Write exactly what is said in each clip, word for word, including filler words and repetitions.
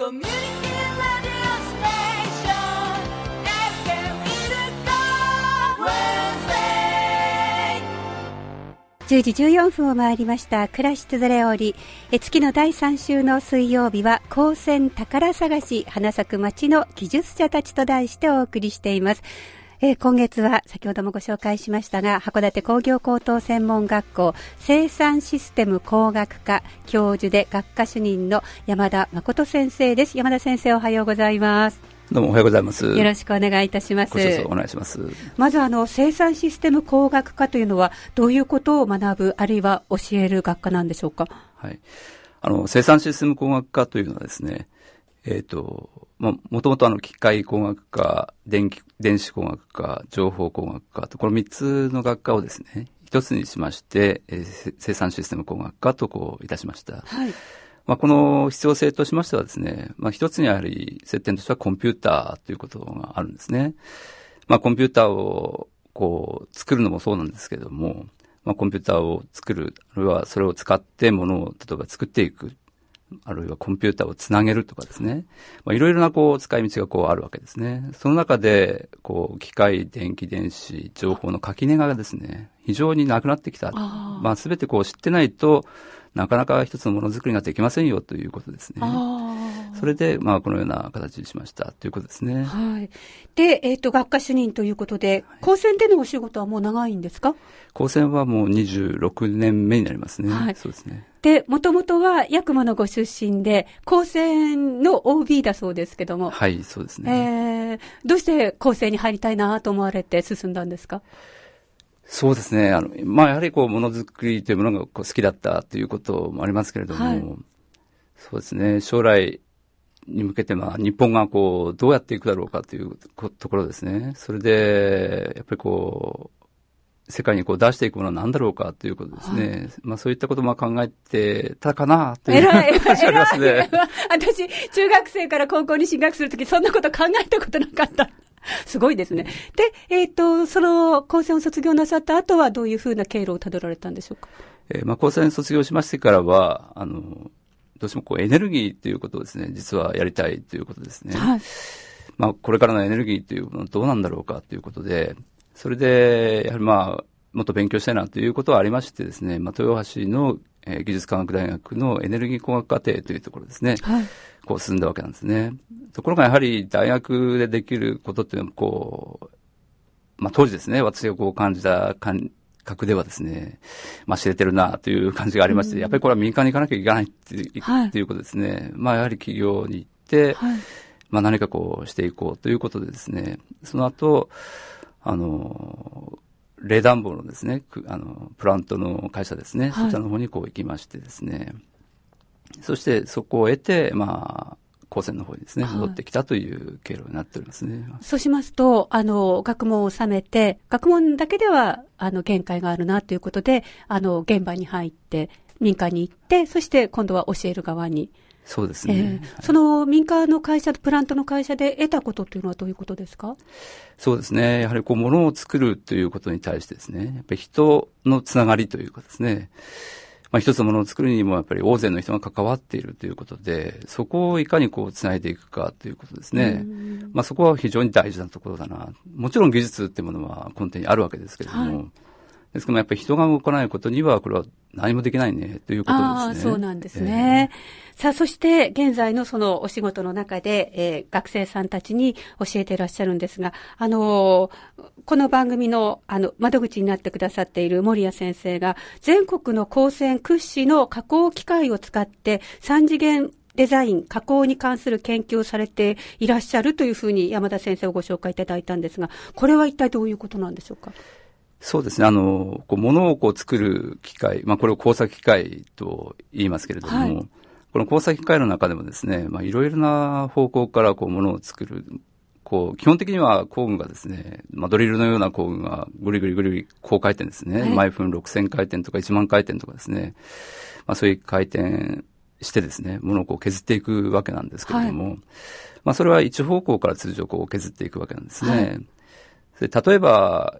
コミュニティラディオステーション エフエム イルカウェンズデイじゅうじじゅうよんぷんを回りました。クラシツズレオリ。え月のだいさん週の水曜日は高専宝探し花咲く町の技術者たちと題してお送りしています。えー、今月は先ほどもご紹介しましたが、函館工業高等専門学校生産システム工学科教授で学科主任の山田誠先生です。山田先生、おはようございます。 どうもおはようございます。 よろしくお願いいたします。 ご視聴お願いします。 まずあの生産システム工学科というのはどういうことを学ぶ、あるいは教える学科なんでしょうか。 はい、あの生産システム工学科というのはですね、えっとまあ、もともとあの機械工学科、電気、電子工学科、情報工学科とこのみっつの学科をですね一つにしまして、えー、生産システム工学科とこういたしました。 はい。 まあ、この必要性としましてはですね、まあ、一つにやはり接点としてはコンピューターということがあるんですね。まあ、コンピューターをこう作るのもそうなんですけれども、まあ、コンピューターを作る、あるいはそれを使ってものを例えば作っていく、あるいはコンピューターをつなげるとかですね、まあ、いろいろなこう使い道がこうあるわけですね。その中でこう機械、電気、電子、情報の垣根がですね、非常になくなってきた。あまあ、全てこう知ってないとなかなか一つのものづくりができませんよということですね。あそれでまあこのような形にしましたということですね。 はい。で、えっと学科主任ということで、高専でのお仕事はもう長いんですか。 高専はもうにじゅうろくねんめになりますね。はい、そうですね。 で、もともとは八雲のご出身で、高専の オービー だそうですけども。 はい、そうですね。 えー、どうして高専に入りたいなと思われて進んだんですか。 そうですね。あの、まあ、やはりこう、ものづくりというものがこう好きだったということもありますけれども、はい、そうですね。将来に向けて、まあ、日本がこう、どうやっていくだろうかというところですね。それで、やっぱりこう、世界にこう出していくものは何だろうかということですね。はい、まあそういったことも考えてたかなという感じがありますね。 私、中学生から高校に進学するとき、そんなこと考えたことなかった。すごいですね。で、えっと、その高専を卒業なさった後はどういうふうな経路をたどられたんでしょうか。 えー、まあ高専卒業しましてからは、あの、どうしてもこうエネルギーということをですね、実はやりたいということですね。はい。まあこれからのエネルギーというのはどうなんだろうかということで、それで、やはりまあ、もっと勉強したいなということはありましてですね、まあ、豊橋の、えー、技術科学大学のエネルギー工学課程というところですね、はい、こう進んだわけなんですね。ところがやはり大学でできることっていうのは、こう、まあ、当時ですね、私がこう感じた感覚ではですね、まあ、知れてるなという感じがありまして、うん、やっぱりこれは民間に行かなきゃいけないっていう、はい、っていうことですね。まあ、やはり企業に行って、はい、まあ、何かこうしていこうということでですね、その後、あの、冷暖房のですね、あの、プラントの会社ですね、はい、そちらの方にこう行きましてですね、そしてそこを得て、まあ、高専の方にですね、戻ってきたという経路になっておりますね。はい、 そうしますと、あの、学問を収めて、学問だけでは、あの、限界があるなということで、あの、現場に入って、民間に行って、そして今度は教える側に。 そうですね。 えーはい、その民間の会社、プラントの会社で得たことというのはどういうことですか。 そうですね。やはりこう、ものを作るということに対してですね、やっぱり人のつながりというかですね、まあ一つのものを作るにもやっぱり大勢の人が関わっているということで、そこをいかにこう、つないでいくかということですね。まあそこは非常に大事なところだな。もちろん技術っていうものは根底にあるわけですけれども、はい、ですけどやっぱり人が動かないことには、これは何もできないね、ということですね。ああ、 そうなんですね。えー、さあ、そして、現在のそのお仕事の中で、えー、学生さんたちに教えていらっしゃるんですが、あのー、この番組の、あの、窓口になってくださっている森谷先生が、全国の高専屈指の加工機械を使って、三次元デザイン、加工に関する研究をされていらっしゃるというふうに山田先生をご紹介いただいたんですが、これは一体どういうことなんでしょうか。 そうですね。あの、こう、物をこう作る機械、まあ、これを工作機械と言いますけれども、はい、この工作機械の中でもですね、まあ、いろいろな方向からこう、物を作る、こう、基本的には工具がですね、まあ、ドリルのような工具がぐりぐりぐりぐり高回転ですね、はい、毎分ろくせん回転とかいちまん回転とかですね、まあ、そういう回転してですね、物をこう削っていくわけなんですけれども、はい、まあ、それは一方向から通常こう削っていくわけなんですね。はい、それ例えば、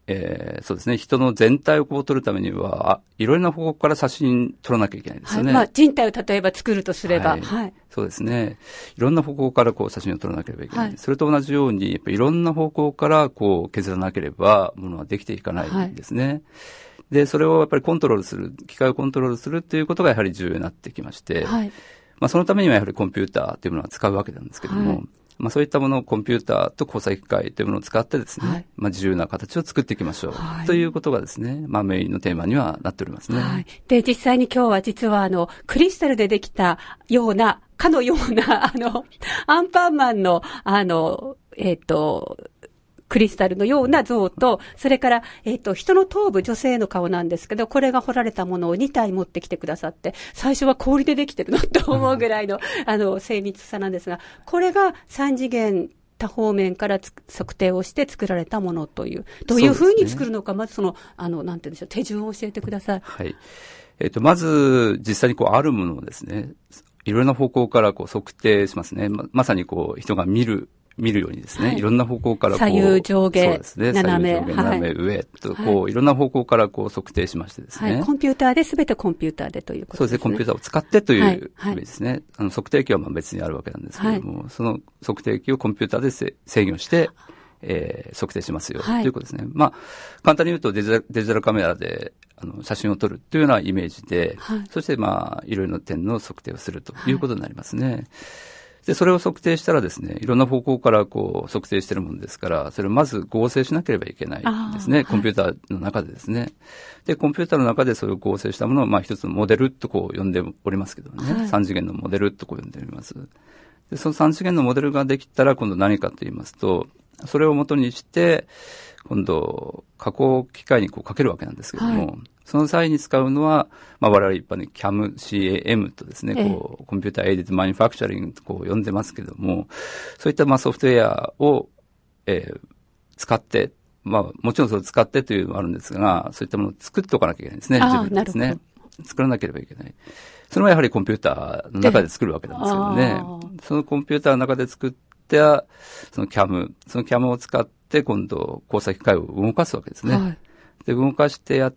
えー、そうですね。人の全体をこう撮るためには、いろいろな方向から写真撮らなきゃいけないですよね。 はい、まあ、人体を例えば作るとすれば。 はい。 はい、 そうですね。いろんな方向からこう写真を撮らなければいけない。 はい、 それと同じように、やっぱいろんな方向からこう削らなければ、ものはできていかないんですね。はい、で、それをやっぱりコントロールする、機械をコントロールするっていうことがやはり重要になってきまして、はい、まあ、そのためにはやはりコンピューターというものは使うわけなんですけども、はい、まあ、そういったものをコンピューターと交際機械というものを使ってですね、はい、まあ、自由な形を作っていきましょう、はい、ということがですね、まあ、メインのテーマにはなっておりますね。はい、 で、実際に今日は実はあの、クリスタルでできたような、かのような、あの、アンパンマンの、あの、えっと、クリスタルのような像と、それから、えっと、人の頭部、女性の顔なんですけど、これが彫られたものをにたい持ってきてくださって、最初は氷でできてるのと思うぐらいの、あの、精密さなんですが、これがさん次元多方面から測定をして作られたものという、どういうふうに作るのか、まずその、あの、なんて言うんでしょう、手順を教えてください。 はい。えっと、まず、実際にこう、あるものをですね、いろいろな方向からこう、測定しますね。ま、まさにこう、人が見る、見るようにですね、はい、いろんな方向からこう、 左右上下、 そうですね、 斜め、 左右上下、斜め上と、こう、はい、いろんな方向からこう測定しましてですね。 はい、コンピューターで、すべてコンピューターでということですね。 そうですね、コンピューターを使ってというイメージですね。はいはい、あの測定器はまあ別にあるわけなんですけれども、はい、その測定器をコンピューターで制御して、えー、測定しますよ、はい、ということですね。まあ、簡単に言うとデジタル、デジタルカメラであの写真を撮るというようなイメージで、はい、そしてまあ、いろいろな点の測定をするということになりますね。はい、で、それを測定したらですね、いろんな方向からこう測定しているものですから、それをまず合成しなければいけないんですね。コンピューターの中でですね。で、コンピューターの中でそれを合成したものを、まあ一つのモデルとこう呼んでおりますけどね。はい、さん次元のモデルとこう呼んでおります。で、そのさん次元のモデルができたら今度何かと言いますと、それを元にして、今度、加工機械にこうかけるわけなんですけども、はい、その際に使うのは、まあ我々一般に キャム、シーエーエム とですね、こう、コンピューターエイディッドマニュファクチャリングとこう呼んでますけども、そういったまあソフトウェアを、えー、使って、まあもちろんそれを使ってというのもあるんですが、そういったものを作っておかなきゃいけないんですね、自分でですね。作らなければいけない。それはやはりコンピューターの中で作るわけなんですけどね。そのコンピューターの中で作って、その キャム、その キャム を使って今度交際機械を動かすわけですね。はい、で、動かしてやって、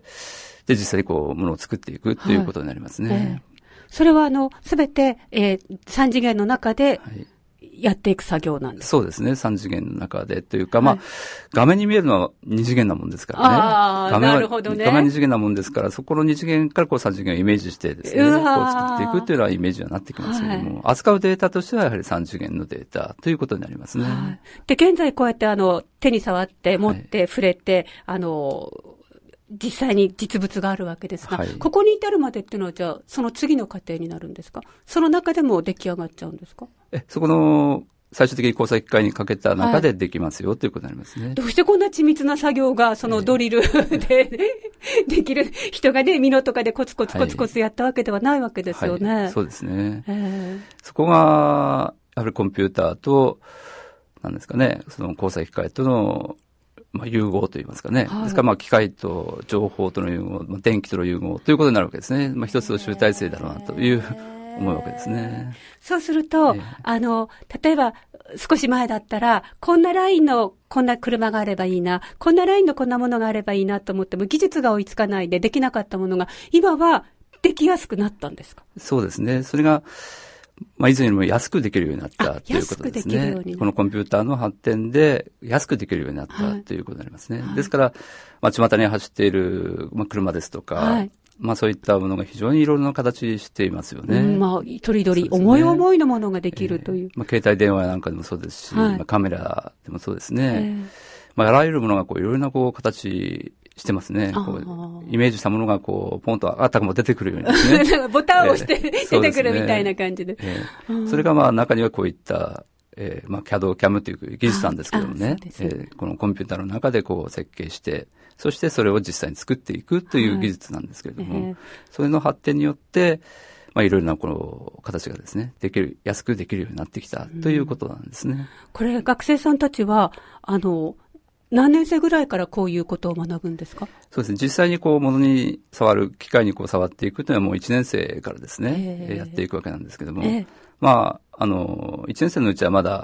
で、実際にこう、ものを作っていくということになりますね。はいえー、 それはあの、すべて、えー、さん次元の中で、やっていく作業なんですか？ そうですね。さん次元の中でというか、はい、まあ、画面に見えるのはに次元なもんですからね。 ああ、なるほどね。 画面に次元なもんですから、そこのに次元からこうさん次元をイメージしてですね、こう作っていくというのはイメージはなってきますけども、はい、扱うデータとしてはやはりさん次元のデータということになりますね。はい、 で、現在こうやってあの、手に触って、持って、触れて、はい、あの、実際に実物があるわけですが、はい、ここに至るまでっていうのはじゃあ、その次の過程になるんですか？その中でも出来上がっちゃうんですか？ え、そこの、最終的に交際機械にかけた中でできますよ、はい、ということになりますね。 どうしてこんな緻密な作業が、そのドリルで、えー、できる人がね、ミノとかでコツコツコツコツやったわけではないわけですよね。はいはい、 そうですね。えー、そこが、やはりコンピューターと、なんですかね、その交際機械との、まあ、融合といいますかね。はい、ですから、まあ、機械と情報との融合、まあ、電気との融合ということになるわけですね。まあ、一つの集大成だろうなという。思うわけですね。 そうすると、えー、あの、例えば少し前だったら、こんなラインのこんな車があればいいな、こんなラインのこんなものがあればいいなと思っても、技術が追いつかないでできなかったものが、今はできやすくなったんですか？ そうですね。それが、まあ、以前よりも安くできるようになったということですね。このコンピューターの発展で安くできるようになったということになりますね。はい、ですから、まあ、巷に走っている、まあ、車ですとか、はいまあそういったものが非常にいろいろな形していますよね。 うん、まあ、とりどり、思い思いのものができるという。 えー、まあ携帯電話なんかでもそうですし、はい、まあ、カメラでもそうですね。えー、まああらゆるものがこういろいろなこう形してますね。こうイメージしたものがこうポンとあたかも出てくるようにですね。 ボタンを押して、えー、出てくるみたいな感じで。 えー、それがまあ中にはこういった、えー、まあ キャド、キャム という技術なんですけどもね。えー、このコンピューターの中でこう設計して、そしてそれを実際に作っていくという技術なんですけれども、はいえー、それの発展によって、まあいろいろなこの形がですね、できる、安くできるようになってきたということなんですね。うん、 これ学生さんたちは、あの、何年生ぐらいからこういうことを学ぶんですか？ そうですね。実際にこう物に触る、機械にこう触っていくというのはもういちねん生からですね、えー、やっていくわけなんですけども、えー、まあ、あの、いちねん生のうちはまだ、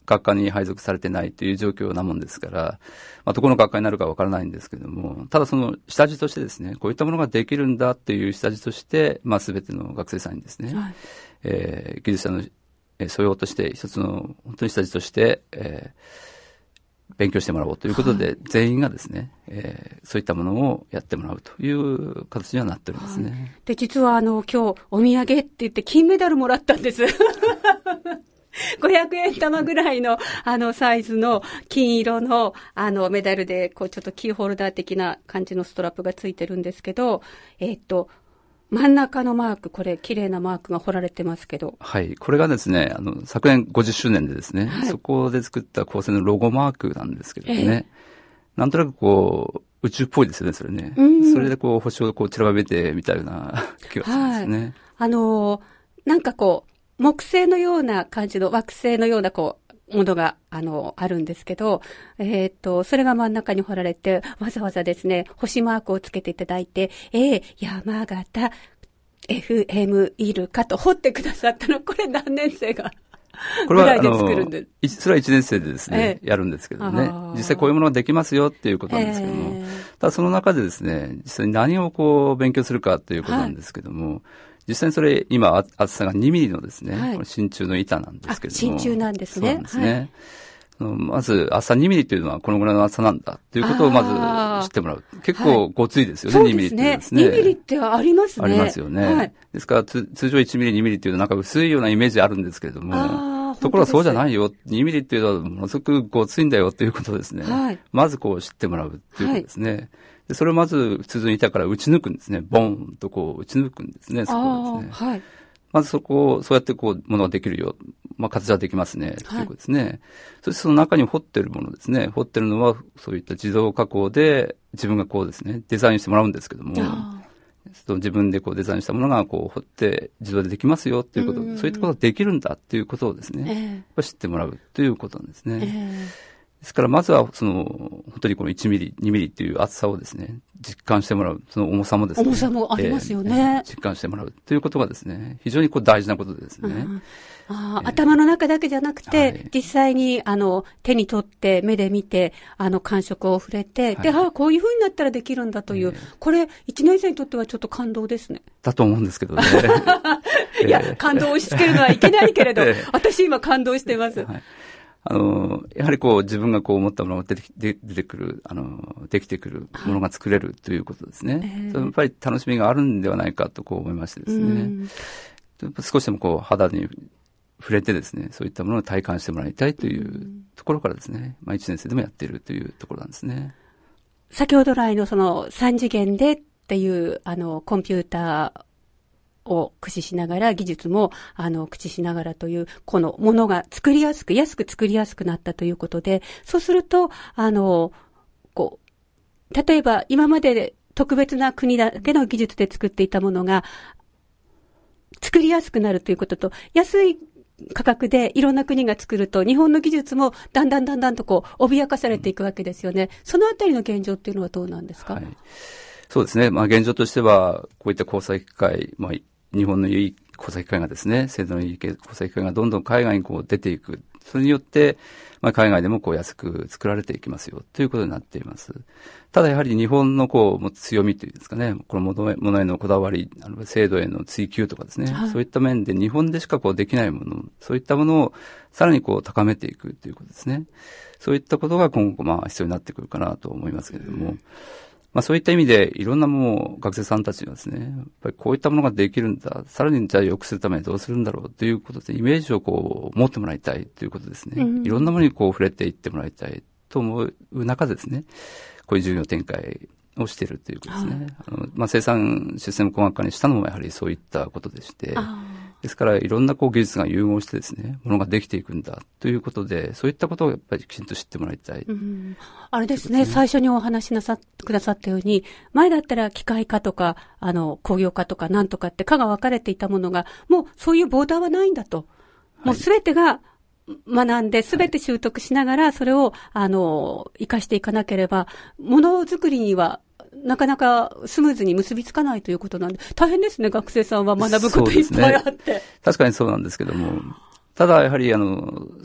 学科に配属されてないという状況なもんですから、まあ、どこの学科になるかわからないんですけども、ただその下地としてですね、こういったものができるんだっていう下地として、まあ、すべての学生さんにですね、はい、えー、技術者の素養として一つの本当に下地として、えー、勉強してもらおうということで、はい、全員がですね、えー、そういったものをやってもらうという形にはなっておりますね。はい、 で、実はあの、今日お土産って言って金メダルもらったんです。ごひゃくえん玉ぐらいの、あの、サイズの金色の、あの、メダルで、こう、ちょっとキーホルダー的な感じのストラップがついてるんですけど、えっと、真ん中のマーク、これ、綺麗なマークが彫られてますけど。 はい。これがですね、あの、昨年ごじゅっしゅうねんでですね、はい、そこで作った高専のロゴマークなんですけどね、えー、なんとなくこう、宇宙っぽいですよね、それね。うん、それでこう、星をこう散らばめてみたような気がするんですね。はい、 あのー、なんかこう、木星のような感じの惑星のようなこう、ものが、あの、あるんですけど、えっと、それが真ん中に彫られて、わざわざですね、星マークをつけていただいて、A、山形、エフエム イルカと彫ってくださったの、これ何年生がこれは、あの、それはいちねん生でですね、えー、やるんですけどね、実際こういうものができますよっていうことなんですけども、えー、ただその中でですね、実際に何をこう勉強するかということなんですけども、はい、実際にそれ、今、厚さがにミリのですね、はい、真鍮の板なんですけども。 真鍮なんですね。 そうなんですね。はい、まず、厚さにミリというのはこのぐらいの厚さなんだということをまず知ってもらう。結構ごついですよね、はい、にミリっていうのはですね。 にミリってありますね。 ありますよね。はい、ですから、通常いちミリ、にミリっていうのはなんか薄いようなイメージあるんですけれども、ところがそうじゃないよ。にミリっていうのはものすごくごついんだよということですね。はい、まずこう知ってもらうということですね。はい、でそれをまず普通の板から打ち抜くんですね。ボンとこう打ち抜くんですね。そこですね。はい、まずそこを、そうやってこう、ものができるよ。まあ、形はできますね。ということですね。はい、そしてその中に彫ってるものですね。彫ってるのは、そういった自動加工で、自分がこうですね、デザインしてもらうんですけども、自分でこうデザインしたものがこう彫って自動でできますよっていうこと、うんうんうん、そういったことができるんだっていうことをですね、えー、知ってもらうということなんですね。えーですから、まずは、その、本当にこのいちミリ、にミリっていう厚さをですね、実感してもらう。その重さもですね。 重さもありますよね。 えー、実感してもらうということがですね、非常にこう大事なことでですね。うん、 あえー、頭の中だけじゃなくて、はい、実際に、あの、手に取って、目で見て、あの、感触を触れて、はい、で、ああ、こういう風になったらできるんだという、えー、これ、いちねん生にとってはちょっと感動ですね。 だと思うんですけどね。 いや、感動を押し付けるのはいけないけれど、えー、私今感動してます。はい、 あの、やはりこう自分がこう思ったものが出て出てくる、あの、できてくるものが作れるということですね。はい、それやっぱり楽しみがあるんではないかとこう思いましてですね。少しでもこう肌に触れてですね、そういったものを体感してもらいたいというところからですね、まあいちねん生でもやっているというところなんですね。 先ほど来のそのさん次元でっていうあのコンピューターを駆使しながら、技術も、あの、駆使しながらという、このものが作りやすく、安く作りやすくなったということで、そうすると、あの、こう、例えば今まで特別な国だけの技術で作っていたものが、作りやすくなるということと、安い価格でいろんな国が作ると、日本の技術もだんだんだんだんとこう、脅かされていくわけですよね。そのあたりの現状っていうのはどうなんですか？はい、 そうですね。まあ現状としては、こういった交際機会、まあ日本のいい交際機会がですね、制度のいい交際機会がどんどん海外にこう出ていく。それによって、まあ海外でもこう安く作られていきますよということになっています。ただやはり日本のこう強みというんですかね、このものへのこだわり、あの制度への追求とかですね、はい、そういった面で日本でしかこうできないもの、そういったものをさらにこう高めていくということですね。そういったことが今後まあ必要になってくるかなと思いますけれども、うん、まあそういった意味でいろんなもう学生さんたちがですね、やっぱりこういったものができるんだ、さらにじゃあ良くするためにどうするんだろうということでイメージをこう持ってもらいたいということですね。うん、いろんなものにこう触れていってもらいたいと思う中でですね、こういう授業展開をしているということですね。はい、あのまあ生産システム工学科にしたのもやはりそういったことでして、ですからいろんなこう技術が融合してですね、ものができていくんだということで、そういったことをやっぱりきちんと知ってもらいたい。うん、 あれですね、最初にお話しなさくださったように、前だったら機械化とか、あの工業化とかなんとかって科が分かれていたものが、もうそういうボーダーはないんだと。もうすべてが学んで、すべて習得しながら、それを、あの、活かしていかなければ、ものづくりには、なかなかスムーズに結びつかないということなんで、大変ですね、学生さんは学ぶこといっぱいあって。 ね、確かにそうなんですけども、ただやはり、あの、そういっ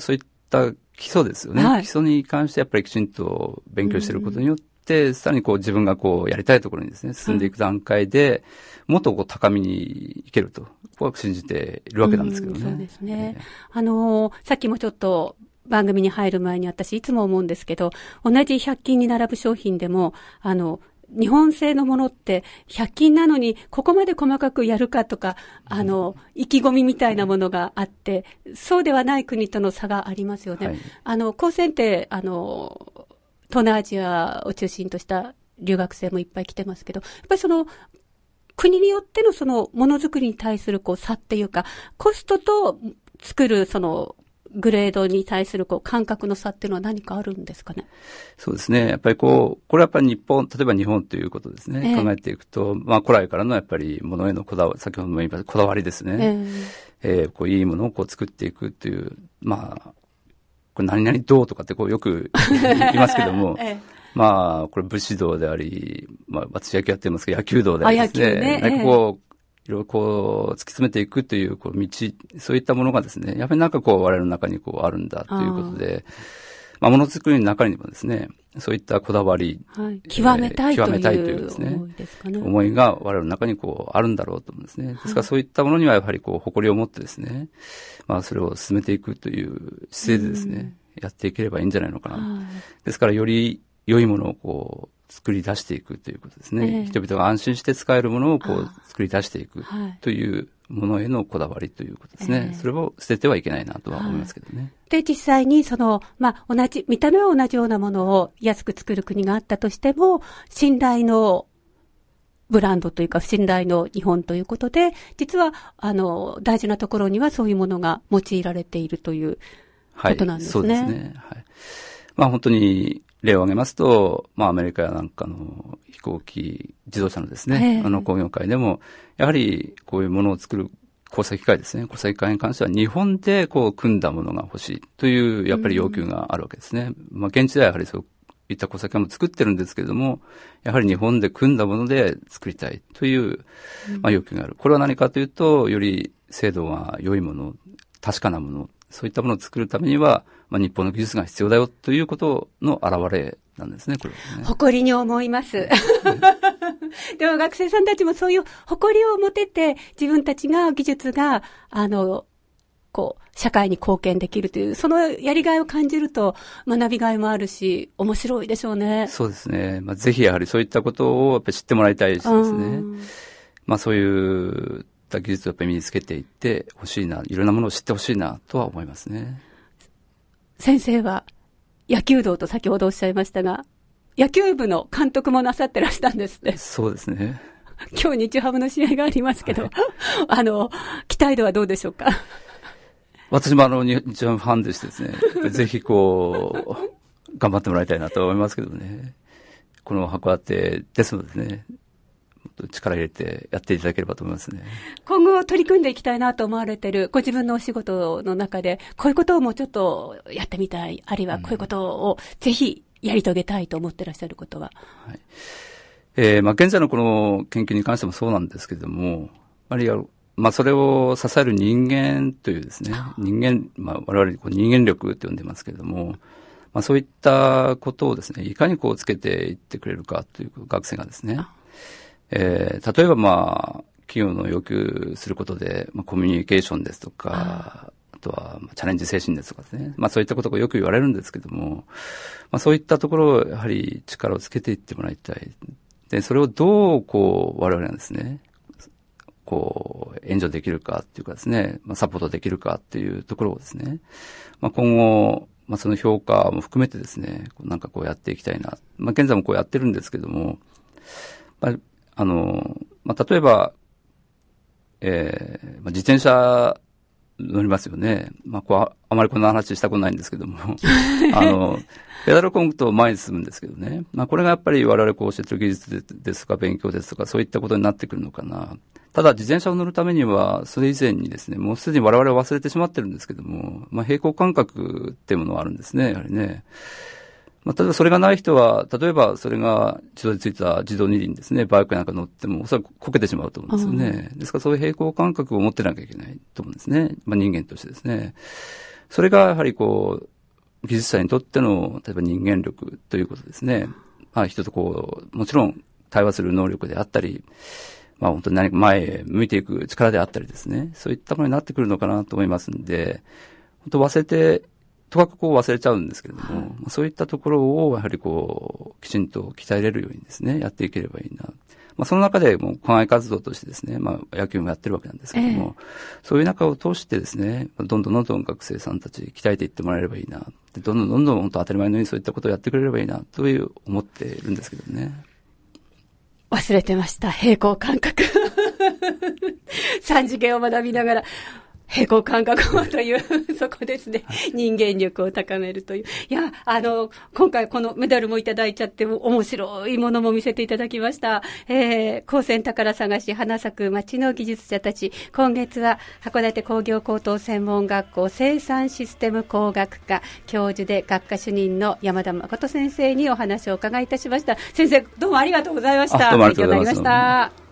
った基礎ですよね。 はい、 基礎に関してやっぱりきちんと勉強していることによって、うん、さらにこう自分がこうやりたいところにですね、進んでいく段階で、うん、もっとこう高みに行けると、こう信じているわけなんですけどね。 うん、そうですね。えー、あのー、さっきもちょっと番組に入る前に私いつも思うんですけど、同じひゃく均に並ぶ商品でも、あの、日本製のものってひゃく均なのにここまで細かくやるかとか、あの、意気込みみたいなものがあって、そうではない国との差がありますよね。はい、あの、高専って、あの、東南アジアを中心とした留学生もいっぱい来てますけど、やっぱりその、国によってのそのものづくりに対するこう差っていうか、コストと作るその、グレードに対するこう感覚の差っていうのは何かあるんですかね。 そうですね。やっぱりこう、これはやっぱり日本、例えば日本ということですね。えー、考えていくと、まあ古来からのやっぱりものへのこだわり、先ほども言いましたこだわりですね。えーえー、こういいものをこう作っていくという、まあ、これ何々どうとかってこうよく言いますけども、えー、まあこれ武士道であり、まあ私野球やってますけど野球道でありですね。ねなんかこう、えーいろいろこう突き詰めていくというこう道、そういったものがですね、やっぱりなんかこう我々の中にこうあるんだということで、あまあものづくりの中にもですね、そういったこだわり、 はい、極めたいという、 極めたいというですね、思いですかね、思いが我々の中にこうあるんだろうと思うんですね。ですからそういったものにはやはりこう誇りを持ってですね、まあそれを進めていくという姿勢でですね、うん、やっていければいいんじゃないのかな。はい、ですからより良いものをこう作り出していくということですね。えー、人々が安心して使えるものをこう作り出していくというものへのこだわりということですね。えー、それを捨ててはいけないなとは思いますけどね。はい、 で、実際にその、まあ、同じ、見た目は同じようなものを安く作る国があったとしても、信頼のブランドというか、信頼の日本ということで、実は、あの、大事なところにはそういうものが用いられているということなんですね。はい、そうですね。はい。 まあ本当に、例を挙げますと、まあアメリカやなんかの飛行機、自動車のですね、あの工業界でも、やはりこういうものを作る工作機械ですね、工作機械に関しては日本でこう組んだものが欲しいという、やっぱり要求があるわけですね。うん、まあ現地ではやはりそういった工作機械も作ってるんですけれども、やはり日本で組んだもので作りたいという、まあ要求がある。これは何かというと、より精度が良いもの、確かなもの、そういったものを作るためには、まあ、日本の技術が必要だよということの表れなんですね、これはね。 誇りに思います。でも学生さんたちもそういう誇りを持てて、自分たちが技術が、あの、こう、社会に貢献できるという、そのやりがいを感じると、学びがいもあるし、面白いでしょうね。 そうですね。まあ、ぜひやはりそういったことをやっぱり知ってもらいたいですね。まあ、そういう、技術をやっぱり身につけていってほしいな、いろんなものを知ってほしいなとは思いますね。 先生は野球道と先ほどおっしゃいましたが、野球部の監督もなさってらしたんですね。 そうですね。 今日日ハムの試合がありますけど、はい、あの、期待度はどうでしょうか。 私もあの、日ハムファンでしてですね、ぜひこう、頑張ってもらいたいなと思いますけどね。この函館ですのでね、力入れてやっていただければと思いますね。 今後取り組んでいきたいなと思われているご自分のお仕事の中で、こういうことをもうちょっとやってみたい、あるいはこういうことをぜひやり遂げたいと思ってらっしゃることは。 はい。えー、まあ現在のこの研究に関してもそうなんですけれども、あるいはまあそれを支える人間というですね、人間、まあ我々こう人間力と呼んでますけれども、まあそういったことをですね、いかにこうつけていってくれるかという学生がですね、えー、例えばまあ、企業の要求することで、まあ、コミュニケーションですとか、あ, あとは、まあ、チャレンジ精神ですとかですね。まあそういったことがよく言われるんですけども、まあそういったところをやはり力をつけていってもらいたい。で、それをどうこう、我々がですね、こう、援助できるかっていうかですね、まあサポートできるかっていうところをですね、まあ今後、まあその評価も含めてですね、なんかこうやっていきたいな。まあ現在もこうやってるんですけども、まああの、まあ、例えば、えー、まあ、自転車乗りますよね。まあ、こう、あ、あまりこんな話したことないんですけども、あの、ペダルコンと前に進むんですけどね。まあ、これがやっぱり我々こう教えてる技術ですとか勉強ですとか、そういったことになってくるのかな。ただ、自転車を乗るためには、それ以前にですね、もうすでに我々は忘れてしまってるんですけども、まあ、平行感覚っていうものはあるんですね、やはりね。まあ、例えばそれがない人は、例えばそれが自動でついた自動二輪ですね、バイクなんか乗っても、おそらくこけてしまうと思うんですよね。ですからそういう平行感覚を持ってなきゃいけないと思うんですね。まあ人間としてですね。それがやはりこう、 技術者にとっての、例えば人間力ということですね。まあ、人とこう、もちろん対話する能力であったり、まあ、本当に何か前へ向いていく力であったりですね。そういったものになってくるのかなと思いますんで、本当忘れて、とかくこう忘れちゃうんですけれども、はい、そういったところをやはりこう、きちんと鍛えれるようにですね、やっていければいいな。まあ、その中でも課外活動としてですね、まあ、野球もやってるわけなんですけども、えー、そういう中を通してですね、どんどんどんどん学生さんたち鍛えていってもらえればいいな。でどんどんどんどん本当当たり前のようにそういったことをやってくれればいいな、という思っているんですけどね。 忘れてました。平行感覚。三次元を学びながら、平行感覚をという、そこですね。人間力を高めるという。いや、あの、今回このメダルもいただいちゃって、面白いものも見せていただきました。えー、高専宝探し花咲く町の技術者たち。今月は函館工業高等専門学校生産システム工学科教授で学科主任の山田誠先生にお話をお伺いいたしました。先生、どうもありがとうございました。 どうもありがとうございました。 勉強になりました。